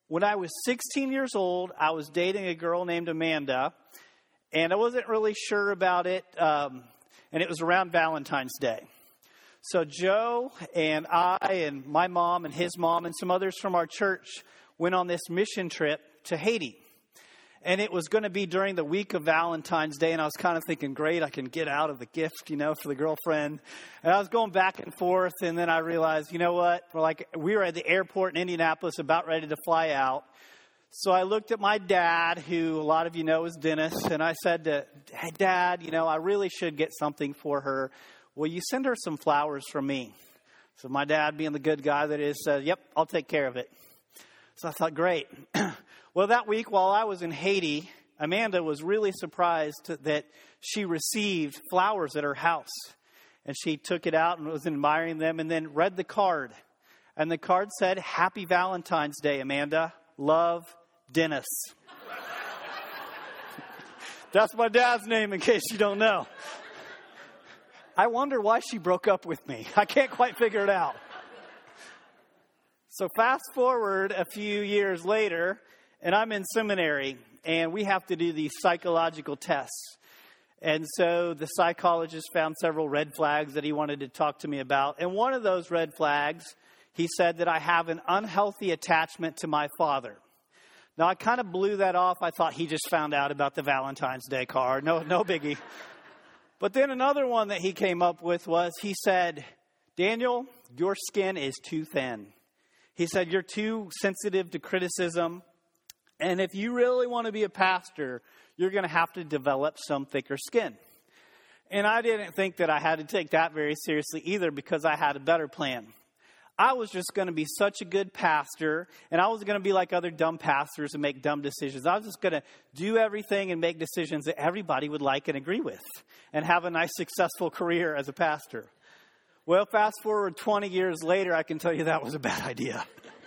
When I was 16 years old, I was dating a girl named Amanda, and I wasn't really sure about it, and it was around Valentine's Day. So Joe and I and my mom and his mom and some others from our church went on this mission trip to Haiti. And it was going to be during the week of Valentine's Day, and I was kind of thinking, great, I can get out of the gift, for the girlfriend. And I was going back and forth, and then I realized, you know what? We were at the airport in Indianapolis about ready to fly out. So I looked at my dad, who a lot of you know is Dennis, and I said, hey, Dad, I really should get something for her. Will you send her some flowers from me? So my dad, being the good guy that is, said, yep, I'll take care of it. So I thought, great. Well, that week while I was in Haiti, Amanda was really surprised that she received flowers at her house. And she took it out and was admiring them and then read the card. And the card said, Happy Valentine's Day, Amanda. Love, Dennis. That's my dad's name, in case you don't know. I wonder why she broke up with me. I can't quite figure it out. So fast forward a few years later, and I'm in seminary, and we have to do these psychological tests. And so the psychologist found several red flags that he wanted to talk to me about. And one of those red flags, he said that I have an unhealthy attachment to my father. Now, I kind of blew that off. I thought he just found out about the Valentine's Day card. No biggie. But then another one that he came up with was, he said, Daniel, your skin is too thin. He said, you're too sensitive to criticism. And if you really want to be a pastor, you're going to have to develop some thicker skin. And I didn't think that I had to take that very seriously either, because I had a better plan. I was just going to be such a good pastor, and I was going to be like other dumb pastors and make dumb decisions. I was just going to do everything and make decisions that everybody would like and agree with and have a nice, successful career as a pastor. Well, fast forward 20 years later, I can tell you that was a bad idea.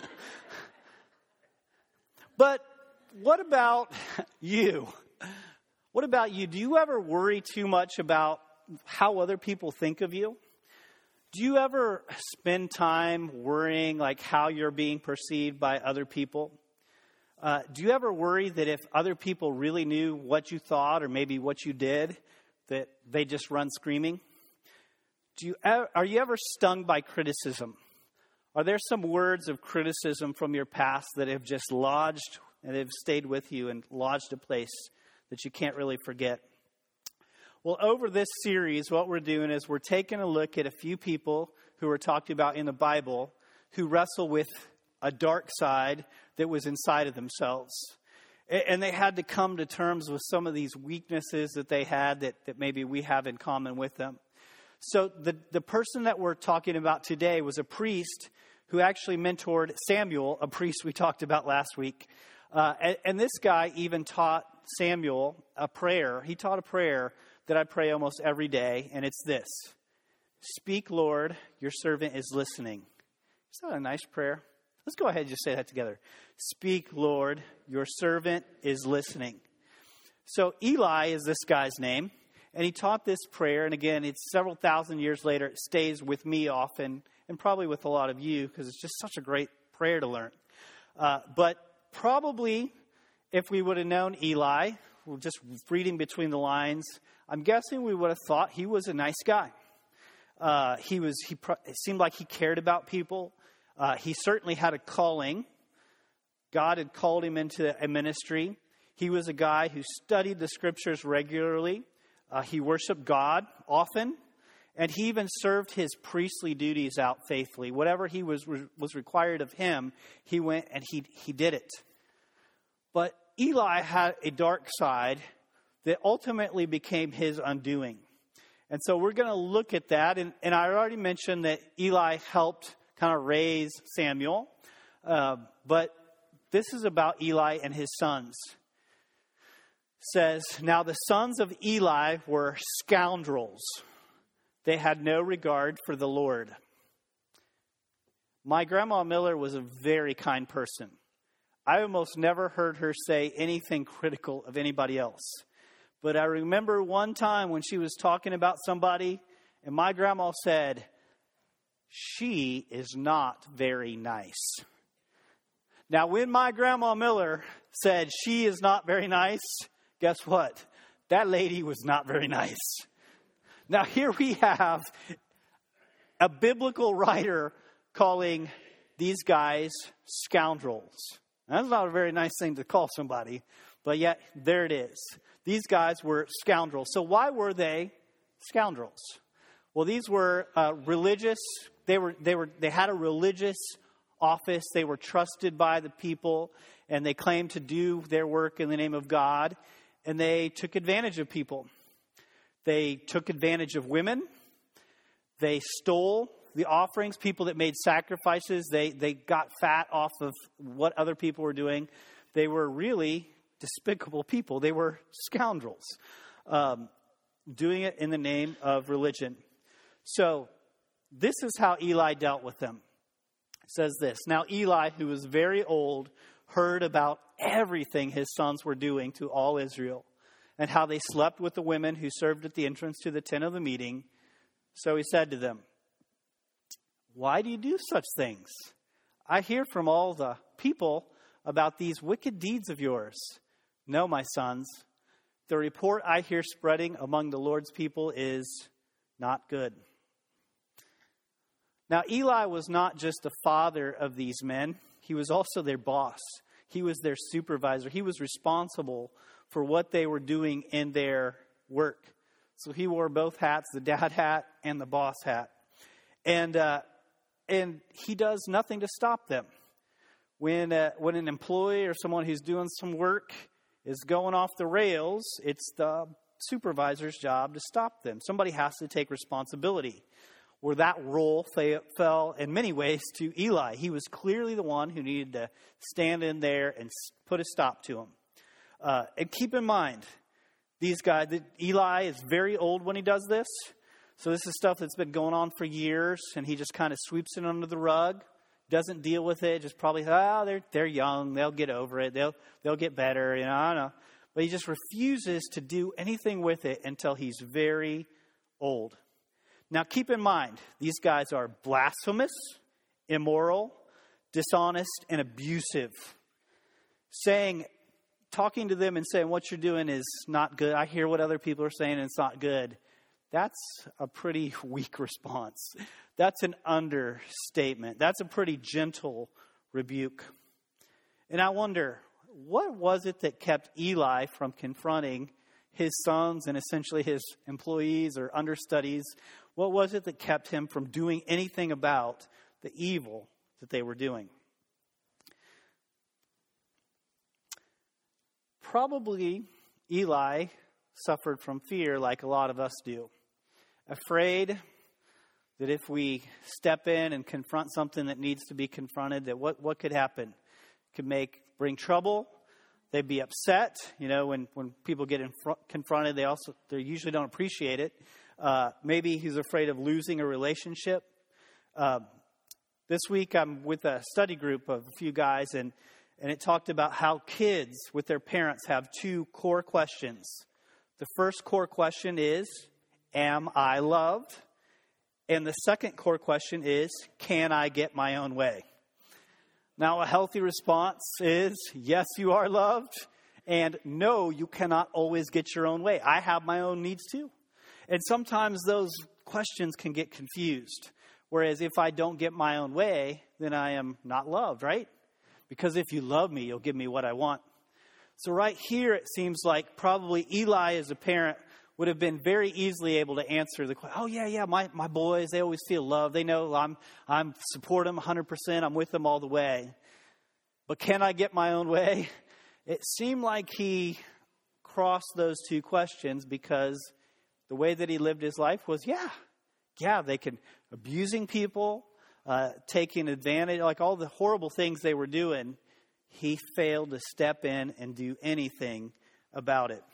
But what about you? What about you? Do you ever worry too much about how other people think of you? Do you ever spend time worrying like how you're being perceived by other people? Do you ever worry that if other people really knew what you thought or maybe what you did, that they just run screaming? Are you ever stung by criticism? Are there some words of criticism from your past that have just lodged and have stayed with you and lodged a place that you can't really forget? Well, over this series, what we're doing is we're taking a look at a few people who are talked about in the Bible who wrestle with a dark side that was inside of themselves. And they had to come to terms with some of these weaknesses that they had that maybe we have in common with them. So the person that we're talking about today was a priest who actually mentored Samuel, a priest we talked about last week. And this guy even taught Samuel a prayer. He taught a prayer that I pray almost every day, and it's this: Speak, Lord, your servant is listening. Is that a nice prayer? Let's go ahead and just say that together. Speak, Lord, your servant is listening. So Eli is this guy's name, and he taught this prayer, and again, it's several thousand years later. It stays with me often, and probably with a lot of you, because it's just such a great prayer to learn. But probably, if we would have known Eli, just reading between the lines, I'm guessing we would have thought he was a nice guy. It seemed like he cared about people. He certainly had a calling. God had called him into a ministry. He was a guy who studied the scriptures regularly. He worshiped God often. And he even served his priestly duties out faithfully. Whatever he was required of him, he went and he did it. But Eli had a dark side that ultimately became his undoing. And so we're going to look at that. And I already mentioned that Eli helped kind of raise Samuel. But this is about Eli and his sons. It says, now the sons of Eli were scoundrels. They had no regard for the Lord. My grandma Miller was a very kind person. I almost never heard her say anything critical of anybody else. But I remember one time when she was talking about somebody, and my grandma said, she is not very nice. Now, when my grandma Miller said she is not very nice, guess what? That lady was not very nice. Now, here we have a biblical writer calling these guys scoundrels. That's not a very nice thing to call somebody, but yet there it is. These guys were scoundrels. So why were they scoundrels? Well, these were religious. They had a religious office. They were trusted by the people, and they claimed to do their work in the name of God, and they took advantage of people. They took advantage of women. They stole the offerings. People that made sacrifices, they got fat off of what other people were doing. They were really despicable people. They were scoundrels, doing it in the name of religion. So this is how Eli dealt with them. It says this: Now Eli, who was very old, heard about everything his sons were doing to all Israel, and how they slept with the women who served at the entrance to the tent of the meeting. So he said to them, "Why do you do such things? I hear from all the people about these wicked deeds of yours. No, my sons, the report I hear spreading among the Lord's people is not good." Now, Eli was not just the father of these men. He was also their boss. He was their supervisor. He was responsible for what they were doing in their work. So he wore both hats, the dad hat and the boss hat. And he does nothing to stop them. When an employee or someone who's doing some work is going off the rails, it's the supervisor's job to stop them. Somebody has to take responsibility. Where that role fell in many ways to Eli. He was clearly the one who needed to stand in there and put a stop to him. And keep in mind, these guys, Eli is very old when he does this. So this is stuff that's been going on for years, and he just kind of sweeps it under the rug, doesn't deal with it, just probably, they're young, they'll get over it, they'll get better, I don't know. But he just refuses to do anything with it until he's very old. Now, keep in mind, these guys are blasphemous, immoral, dishonest, and abusive. Talking to them and saying what you're doing is not good. I hear what other people are saying and it's not good. That's a pretty weak response. That's an understatement. That's a pretty gentle rebuke. And I wonder, what was it that kept Eli from confronting his sons and essentially his employees or understudies? What was it that kept him from doing anything about the evil that they were doing? Probably Eli suffered from fear like a lot of us do. Afraid that if we step in and confront something that needs to be confronted, that what could happen? It could bring trouble. They'd be upset. When people get confronted, they usually don't appreciate it. Maybe he's afraid of losing a relationship. This week I'm with a study group of a few guys, and it talked about how kids with their parents have two core questions. The first core question is, am I loved? And the second core question is, can I get my own way? Now, a healthy response is, yes, you are loved, and no, you cannot always get your own way. I have my own needs too. And sometimes those questions can get confused. Whereas if I don't get my own way, then I am not loved, right? Because if you love me, you'll give me what I want. So right here, it seems like probably Eli as a parent would have been very easily able to answer the question. Oh, yeah, my boys, they always feel loved. They know I'm support them 100%. I'm with them all the way. But can I get my own way? It seemed like he crossed those two questions because the way that he lived his life was, they could abusing people, taking advantage, like all the horrible things they were doing. He failed to step in and do anything about it.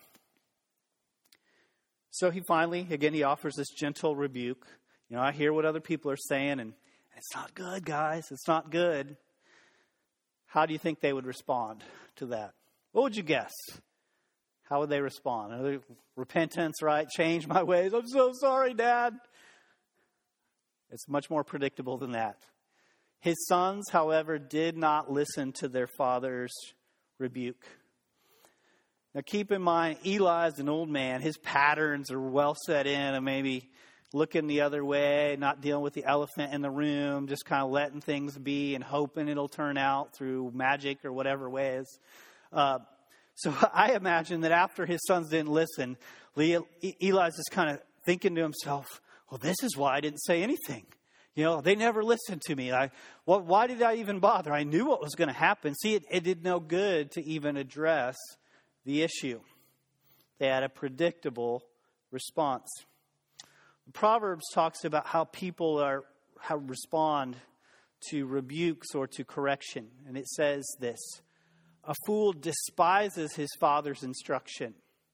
So he finally, again, he offers this gentle rebuke. I hear what other people are saying, and it's not good, guys. It's not good. How do you think they would respond to that? What would you guess? How would they respond? Repentance, right? Change my ways. I'm so sorry, Dad. It's much more predictable than that. His sons, however, did not listen to their father's rebuke. Now keep in mind, Eli is an old man. His patterns are well set in and maybe looking the other way, not dealing with the elephant in the room, just kind of letting things be and hoping it'll turn out through magic or whatever ways. So I imagine that after his sons didn't listen, Eli's just kind of thinking to himself, well, this is why I didn't say anything. They never listened to me. Why did I even bother? I knew what was going to happen. See, it did no good to even address the issue. They had a predictable response. Proverbs talks about how people respond to rebukes or to correction. And it says this: a fool despises his father's instruction.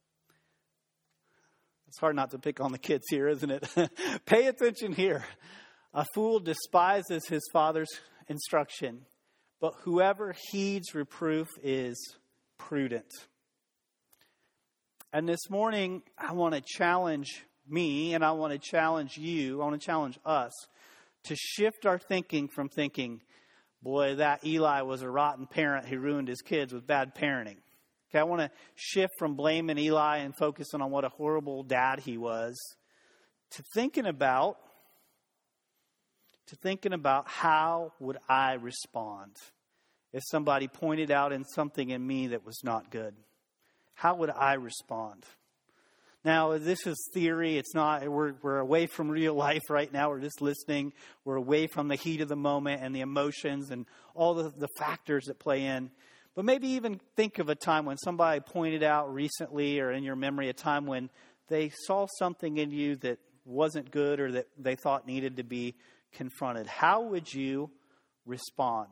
It's hard not to pick on the kids here, isn't it? Pay attention here. A fool despises his father's instruction, but whoever heeds reproof is prudent. And this morning, I want to challenge me, and I want to challenge you, I want to challenge us to shift our thinking from thinking, boy, that Eli was a rotten parent who ruined his kids with bad parenting. Okay, I want to shift from blaming Eli and focusing on what a horrible dad he was to thinking about how would I respond if somebody pointed out in something in me that was not good. How would I respond? Now, this is theory. It's not. We're away from real life right now. We're just listening. We're away from the heat of the moment and the emotions and all the factors that play in. But maybe even think of a time when somebody pointed out recently or in your memory a time when they saw something in you that wasn't good or that they thought needed to be confronted. How would you respond?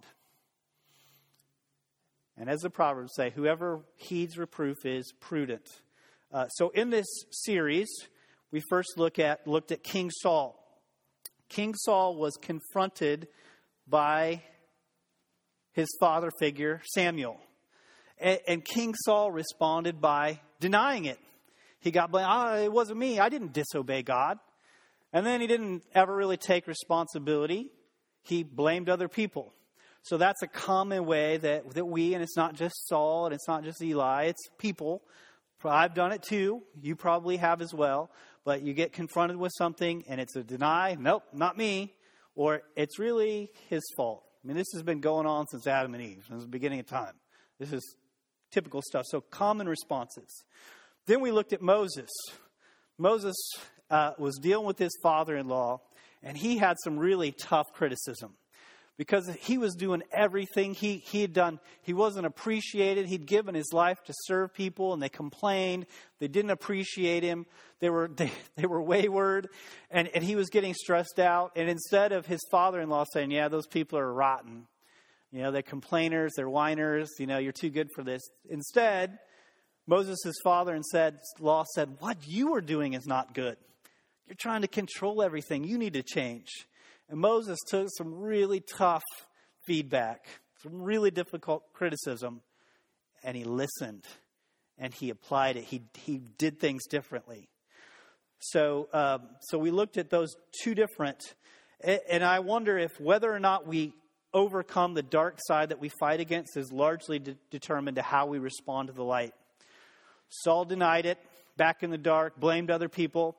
And as the Proverbs say, whoever heeds reproof is prudent. So in this series, we first looked at King Saul. King Saul was confronted by his father figure, Samuel. And King Saul responded by denying it. He got blamed. It wasn't me. I didn't disobey God. And then he didn't ever really take responsibility. He blamed other people. So that's a common way that we, and it's not just Saul and it's not just Eli, it's people. I've done it too. You probably have as well. But you get confronted with something and it's a deny. Nope, not me. Or it's really his fault. I mean, this has been going on since Adam and Eve, since the beginning of time. This is typical stuff. So common responses. Then we looked at Moses. Moses was dealing with his father-in-law, and he had some really tough criticism because he was doing everything he had done. He wasn't appreciated. He'd given his life to serve people, and they complained. They didn't appreciate him. They were wayward, and he was getting stressed out. And instead of his father-in-law saying, yeah, those people are rotten, they're complainers, they're whiners, you're too good for this. Instead, Moses' father-in-law said, what you are doing is not good. You're trying to control everything. You need to change. And Moses took some really tough feedback, some really difficult criticism, and he listened and he applied it. He did things differently. So we looked at those two different, and I wonder if whether or not we overcome the dark side that we fight against is largely determined to how we respond to the light. Saul denied it, back in the dark, blamed other people.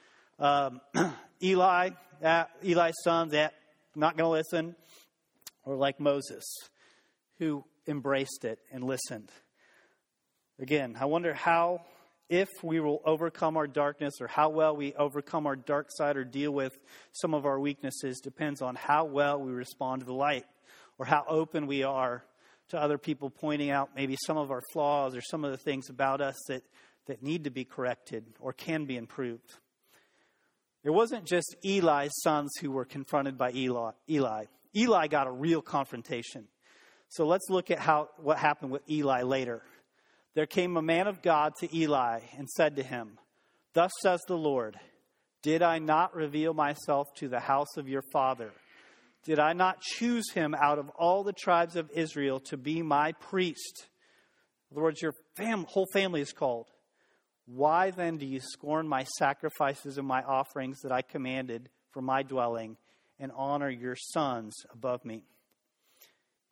Eli's sons, not going to listen. Or like Moses, who embraced it and listened. Again, I wonder if we will overcome our darkness or how well we overcome our dark side or deal with some of our weaknesses depends on how well we respond to the light or how open we are to other people pointing out maybe some of our flaws or some of the things about us that need to be corrected or can be improved. It wasn't just Eli's sons who were confronted by Eli. Eli got a real confrontation. So let's look at what happened with Eli later. There came a man of God to Eli and said to him, "Thus says the Lord, did I not reveal myself to the house of your father? Did I not choose him out of all the tribes of Israel to be my priest?" In other words, your whole family is called. "Why then do you scorn my sacrifices and my offerings that I commanded for my dwelling and honor your sons above me?"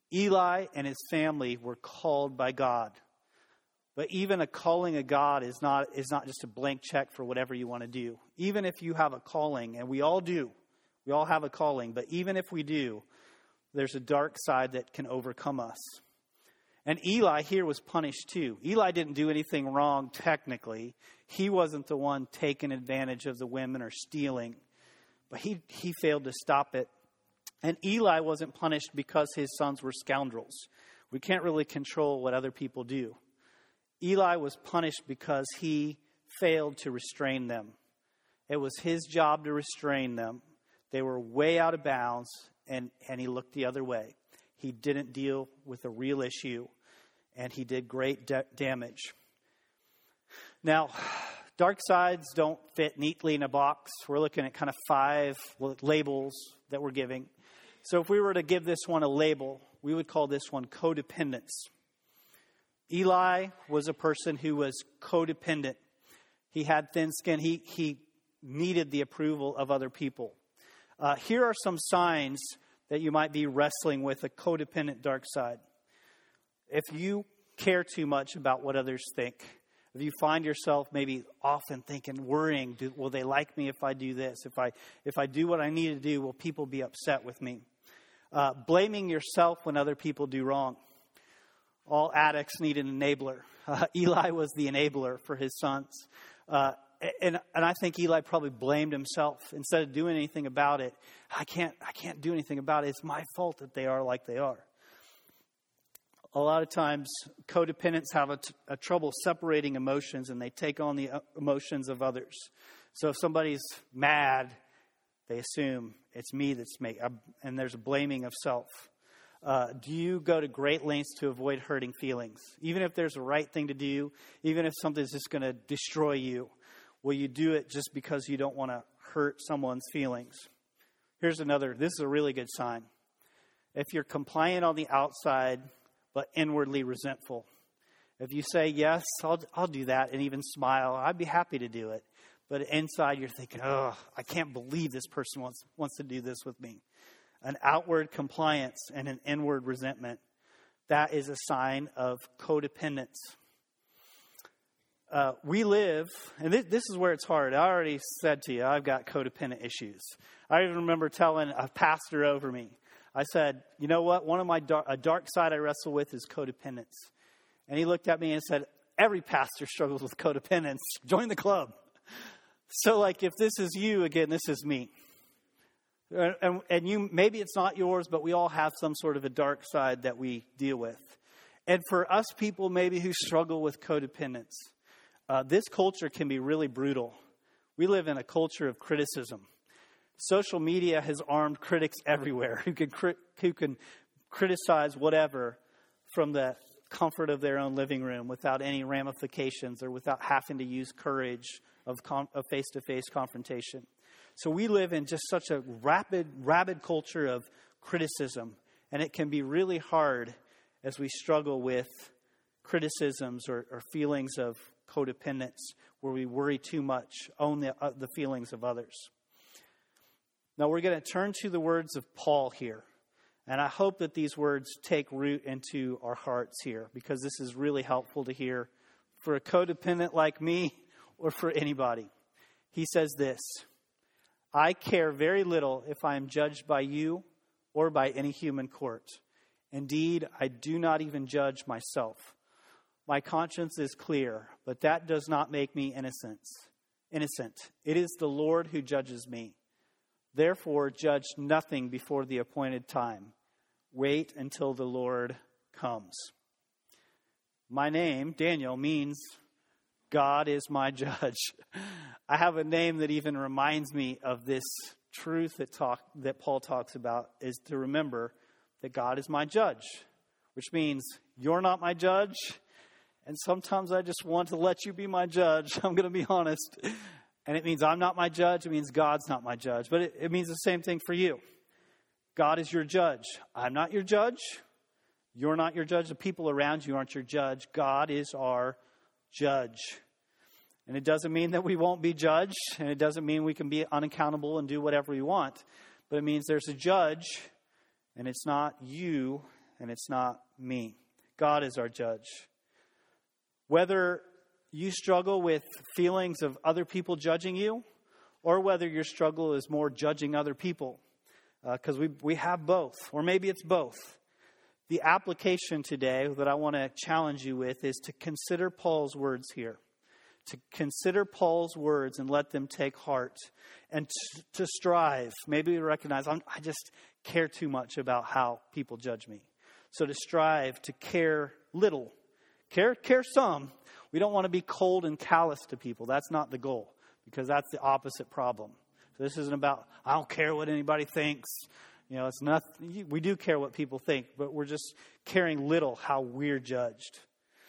Eli and his family were called by God. But even a calling of God is not just a blank check for whatever you want to do. Even if you have a calling, and we all do, we all have a calling, but even if we do, there's a dark side that can overcome us. And Eli here was punished too. Eli didn't do anything wrong technically. He wasn't the one taking advantage of the women or stealing. But he failed to stop it. And Eli wasn't punished because his sons were scoundrels. We can't really control what other people do. Eli was punished because he failed to restrain them. It was his job to restrain them. They were way out of bounds, and he looked the other way. He didn't deal with a real issue, and he did great damage. Now, dark sides don't fit neatly in a box. We're looking at kind of 5 labels that we're giving. So if we were to give this one a label, we would call this one codependence. Eli was a person who was codependent. He had thin skin. He needed the approval of other people. Here are some signs that you might be wrestling with a codependent dark side. If you care too much about what others think, if you find yourself maybe often thinking, worrying, will they like me if I do this? If I do what I need to do, will people be upset with me? Blaming yourself when other people do wrong. All addicts need an enabler. Eli was the enabler for his sons. And I think Eli probably blamed himself instead of doing anything about it. I can't do anything about it. It's my fault that they are like they are. A lot of times, codependents have a trouble separating emotions, and they take on the emotions of others. So if somebody's mad, they assume it's me that's and there's a blaming of self. Do you go to great lengths to avoid hurting feelings? Even if there's a right thing to do, even if something's just going to destroy you, will you do it just because you don't want to hurt someone's feelings? Here's another. This is a really good sign. If you're compliant on the outside, but inwardly resentful. If you say, yes, I'll do that, and even smile, I'd be happy to do it. But inside you're thinking, oh, I can't believe this person wants to do this with me. An outward compliance and an inward resentment. That is a sign of codependence. We live, and this is where it's hard. I already said to you, I've got codependent issues. I even remember telling a pastor over me, I said, you know what? One of a dark side I wrestle with is codependence. And he looked at me and said, every pastor struggles with codependence. Join the club. So like, if this is you, again, this is me. And you, maybe it's not yours, but we all have some sort of a dark side that we deal with. And for us people maybe who struggle with codependence, this culture can be really brutal. We live in a culture of criticism. Social media has armed critics everywhere who can criticize whatever from the comfort of their own living room without any ramifications or without having to use courage of face-to-face confrontation. So we live in just such a rabid culture of criticism, and it can be really hard as we struggle with criticisms or feelings of codependence where we worry too much, own the feelings of others. Now we're going to turn to the words of Paul here. And I hope that these words take root into our hearts here, because this is really helpful to hear for a codependent like me or for anybody. He says this, I care very little if I am judged by you or by any human court. Indeed, I do not even judge myself. My conscience is clear, but that does not make me innocent. It is the Lord who judges me. Therefore, judge nothing before the appointed time. Wait until the Lord comes. My name, Daniel, means God is my judge. I have a name that even reminds me of this truth that Paul talks about, is to remember that God is my judge, which means you're not my judge. And sometimes I just want to let you be my judge. I'm going to be honest. And it means I'm not my judge. It means God's not my judge. But it means the same thing for you. God is your judge. I'm not your judge. You're not your judge. The people around you aren't your judge. God is our judge. And it doesn't mean that we won't be judged. And it doesn't mean we can be unaccountable and do whatever we want. But it means there's a judge. And it's not you. and it's not me. God is our judge. Whether you struggle with feelings of other people judging you, or whether your struggle is more judging other people, because we have both, or maybe it's both. The application today that I want to challenge you with is to consider Paul's words here. To consider Paul's words and let them take heart. And to strive. Maybe recognize, I just care too much about how people judge me. So to strive to care little. Care some. We don't want to be cold and callous to people. That's not the goal. Because that's the opposite problem. So this isn't about, I don't care what anybody thinks. It's not. We do care what people think, but we're just caring little how we're judged.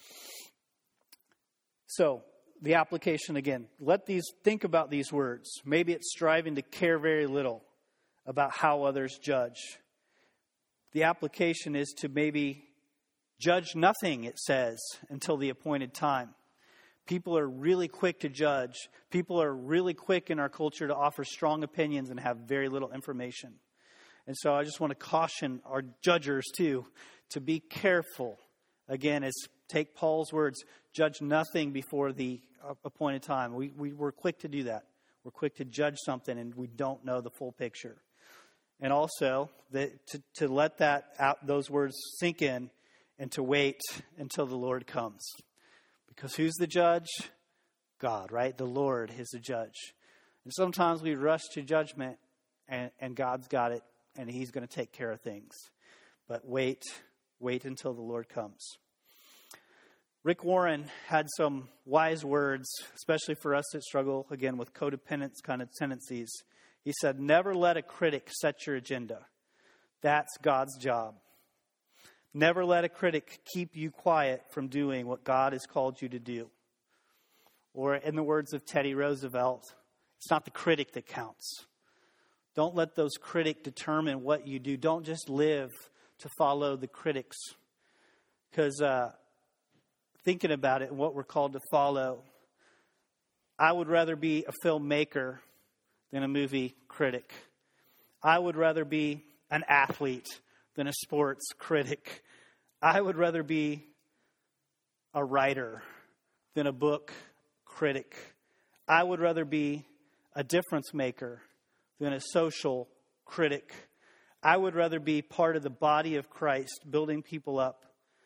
So the application again, think about these words. Maybe it's striving to care very little about how others judge. The application is to maybe judge nothing, it says, until the appointed time. People are really quick to judge. People are really quick in our culture to offer strong opinions and have very little information. And so I just want to caution our judgers too, to be careful. Again, take Paul's words, judge nothing before the appointed time. We're quick to do that. We're quick to judge something and we don't know the full picture. And also to let those words sink in and to wait until the Lord comes. Because who's the judge? God, right? The Lord is the judge. And sometimes we rush to judgment and God's got it. And he's going to take care of things. But wait until the Lord comes. Rick Warren had some wise words, especially for us that struggle, again, with codependence kind of tendencies. He said, never let a critic set your agenda. That's God's job. Never let a critic keep you quiet from doing what God has called you to do. Or in the words of Teddy Roosevelt, it's not the critic that counts. Don't let those critics determine what you do. Don't just live to follow the critics. Because thinking about it and what we're called to follow, I would rather be a filmmaker than a movie critic. I would rather be an athlete than a sports critic. I would rather be a writer than a book critic. I would rather be a difference maker than a social critic. I would rather be part of the body of Christ, building people up,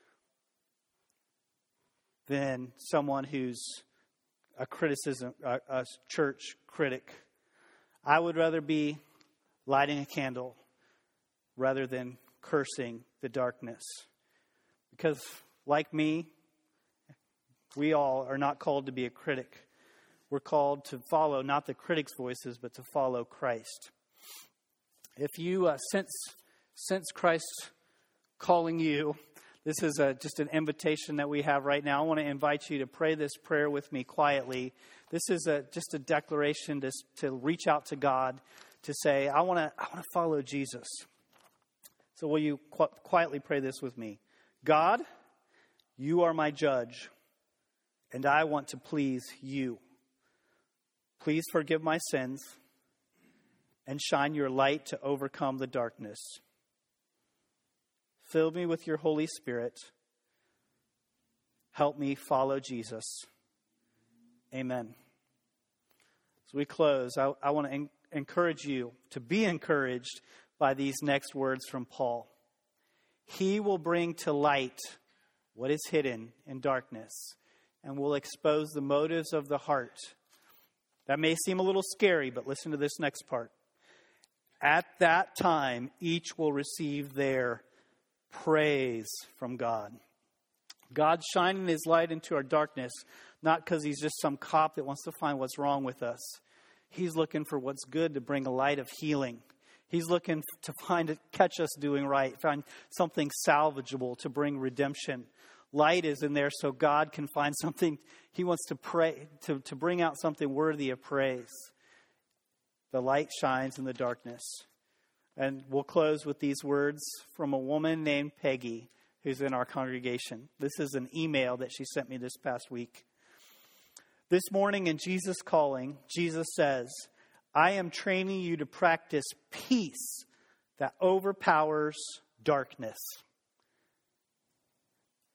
than someone who's a church critic. I would rather be lighting a candle rather than cursing the darkness. Because like me, we all are not called to be a critic. We're called to follow not the critics' voices, but to follow Christ. If you sense Christ calling you, this is just an invitation that we have right now. I want to invite you to pray this prayer with me quietly. This is just a declaration to reach out to God, to say, I want to follow Jesus. So will you quietly pray this with me? God, you are my judge, and I want to please you. Please forgive my sins and shine your light to overcome the darkness. Fill me with your Holy Spirit. Help me follow Jesus. Amen. As we close, I want to encourage you to be encouraged by these next words from Paul. He will bring to light what is hidden in darkness and will expose the motives of the heart. That may seem a little scary, but listen to this next part. At that time, each will receive their praise from God. God's shining his light into our darkness, not because he's just some cop that wants to find what's wrong with us. He's looking for what's good to bring a light of healing. He's looking to catch us doing right, find something salvageable to bring redemption. Light is in there so God can find something. He wants to pray to bring out something worthy of praise. The light shines in the darkness. And we'll close with these words from a woman named Peggy, who's in our congregation. This is an email that she sent me this past week. This morning in Jesus Calling, Jesus says, I am training you to practice peace that overpowers darkness.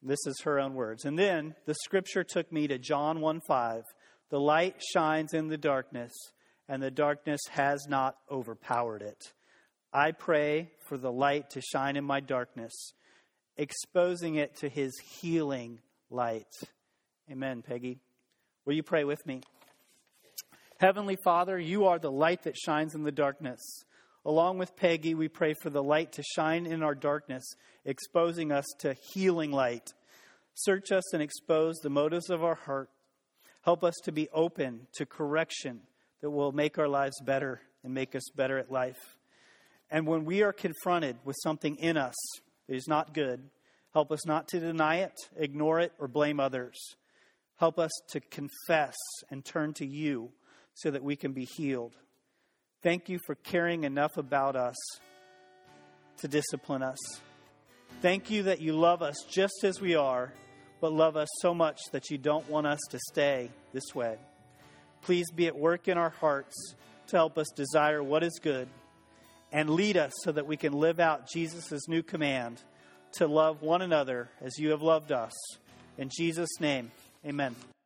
This is her own words. And then the scripture took me to John 1:5. The light shines in the darkness, and the darkness has not overpowered it. I pray for the light to shine in my darkness, exposing it to his healing light. Amen, Peggy. Will you pray with me? Heavenly Father, you are the light that shines in the darkness. Along with Peggy, we pray for the light to shine in our darkness, exposing us to healing light. Search us and expose the motives of our heart. Help us to be open to correction that will make our lives better and make us better at life. And when we are confronted with something in us that is not good, help us not to deny it, ignore it, or blame others. Help us to confess and turn to you so that we can be healed. Thank you for caring enough about us to discipline us. Thank you that you love us just as we are, but love us so much that you don't want us to stay this way. Please be at work in our hearts to help us desire what is good and lead us so that we can live out Jesus' new command to love one another as you have loved us. In Jesus' name, amen.